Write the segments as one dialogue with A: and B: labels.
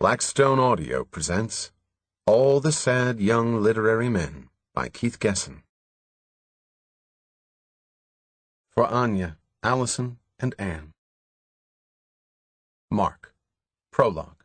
A: Blackstone Audio presents All the Sad Young Literary Men by Keith Gesson. For Anya, Allison, and Anne. Mark. Prologue.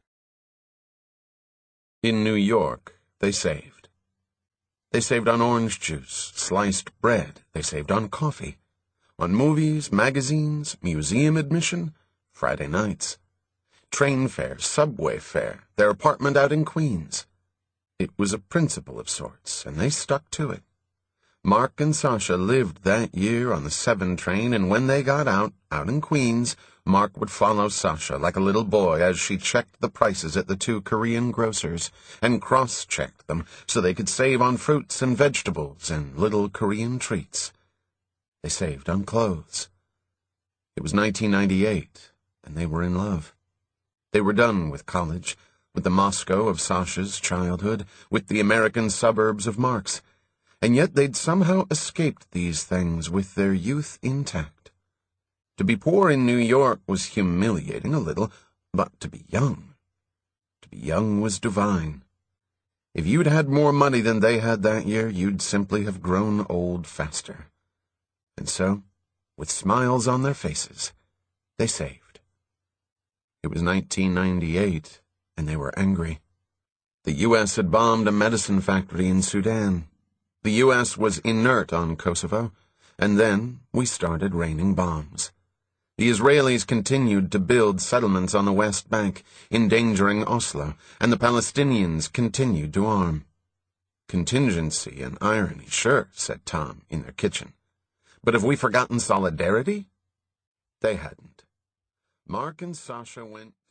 A: In New York, they saved. They saved on orange juice, sliced bread. They saved on coffee, on movies, magazines, museum admission, Friday nights, train fare, subway fare, their apartment out in Queens. It was a principle of sorts, and they stuck to it. Mark and Sasha lived that year on the 7 train, and when they got out in Queens, Mark would follow Sasha like a little boy as she checked the prices at the 2 Korean grocers and cross-checked them so they could save on fruits and vegetables and little Korean treats. They saved on clothes. It was 1998, and they were in love. They were done with college, with the Moscow of Sasha's childhood, with the American suburbs of Mark's, and yet they'd somehow escaped these things with their youth intact. To be poor in New York was humiliating a little, but to be young was divine. If you'd had more money than they had that year, you'd simply have grown old faster. And so, with smiles on their faces, they saved. It was 1998, and they were angry. The U.S. had bombed a medicine factory in Sudan. The U.S. was inert on Kosovo, and then we started raining bombs. The Israelis continued to build settlements on the West Bank, endangering Oslo, and the Palestinians continued to arm. Contingency and irony, sure, said Tom in their kitchen. But have we forgotten solidarity? They hadn't. Mark and Sasha went